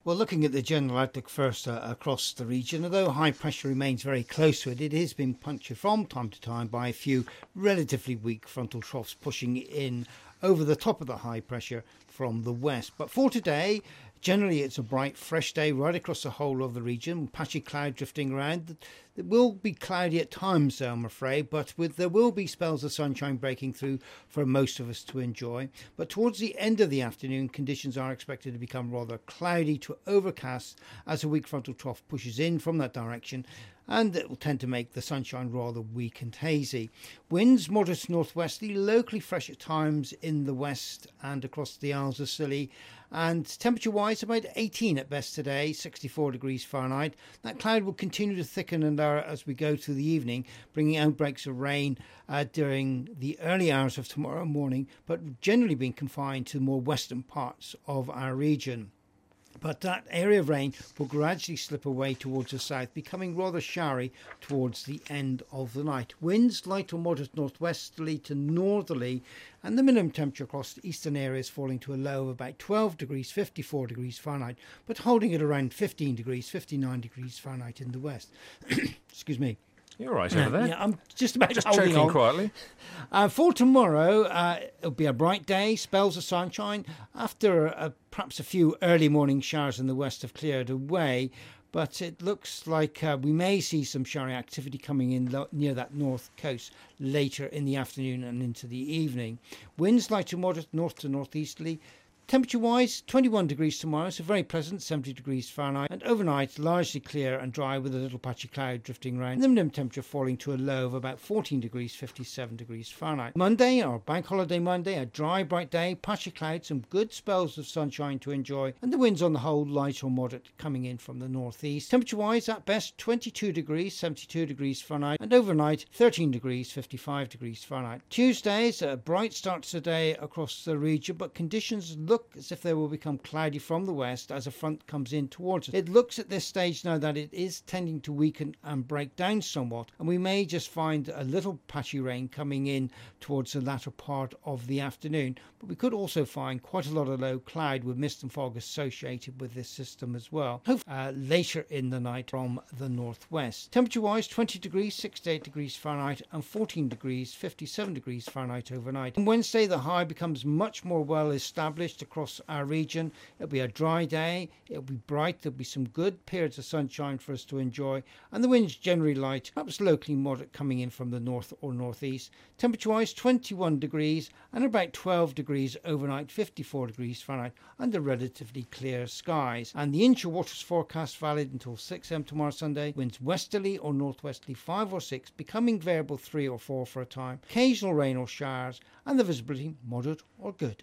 Well, looking at the general outlook first across the region, although high pressure remains very close to it, it has been punctured from time to time by a few relatively weak frontal troughs pushing in over the top of the high pressure from the west. But for today, generally it's a bright, fresh day right across the whole of the region. Patchy cloud drifting around. It will be cloudy at times, though, I'm afraid, but there will be spells of sunshine breaking through for most of us to enjoy. But towards the end of the afternoon, conditions are expected to become rather cloudy to overcast as a weak frontal trough pushes in from that direction, and it will tend to make the sunshine rather weak and hazy. Winds moderate northwesterly, locally fresh at times in the west and across the Isles of Scilly, and temperature-wise about 18 at best today, 64 degrees Fahrenheit. That cloud will continue to thicken and lower as we go through the evening, bringing outbreaks of rain during the early hours of tomorrow morning, but generally being confined to the more western parts of our region. But that area of rain will gradually slip away towards the south, becoming rather showery towards the end of the night. Winds light or moderate northwesterly to northerly, and the minimum temperature across the eastern areas falling to a low of about 12 degrees, 54 degrees Fahrenheit, but holding at around 15 degrees, 59 degrees Fahrenheit in the west. Excuse me. You're right over there. Yeah, I'm just about Just holding choking on. quietly. For tomorrow, it'll be a bright day, spells of sunshine. After perhaps a few early morning showers in the west have cleared away, but it looks like we may see some showery activity coming in near that north coast later in the afternoon and into the evening. Winds light to moderate north to northeasterly. Temperature-wise, 21 degrees tomorrow, so very pleasant, 70 degrees Fahrenheit. And overnight, largely clear and dry with a little patchy cloud drifting around. The minimum temperature falling to a low of about 14 degrees, 57 degrees Fahrenheit. Monday, or Bank Holiday Monday, a dry, bright day, patchy clouds, some good spells of sunshine to enjoy. And the winds on the whole, light or moderate, coming in from the northeast. Temperature-wise, at best, 22 degrees, 72 degrees Fahrenheit. And overnight, 13 degrees, 55 degrees Fahrenheit. Tuesday's a bright start to the day across the region, but conditions look as if they will become cloudy from the west as a front comes in towards us. It looks at this stage now that it is tending to weaken and break down somewhat, and we may just find a little patchy rain coming in towards the latter part of the afternoon, but we could also find quite a lot of low cloud with mist and fog associated with this system as well. Later in the night from the northwest. Temperature-wise, 20 degrees, 68 degrees Fahrenheit, and 14 degrees, 57 degrees Fahrenheit overnight. On Wednesday, the high becomes much more well established across our region. It'll be a dry day, it'll be bright, there'll be some good periods of sunshine for us to enjoy, and the winds generally light, perhaps locally moderate coming in from the north or northeast. Temperature-wise, 21 degrees and about 12 degrees overnight, 54 degrees Fahrenheit, under relatively clear skies. And the inshore waters forecast valid until 6 am tomorrow Sunday. Winds westerly or northwesterly 5 or 6, becoming variable 3 or 4 for a time. Occasional rain or showers, and the visibility moderate or good.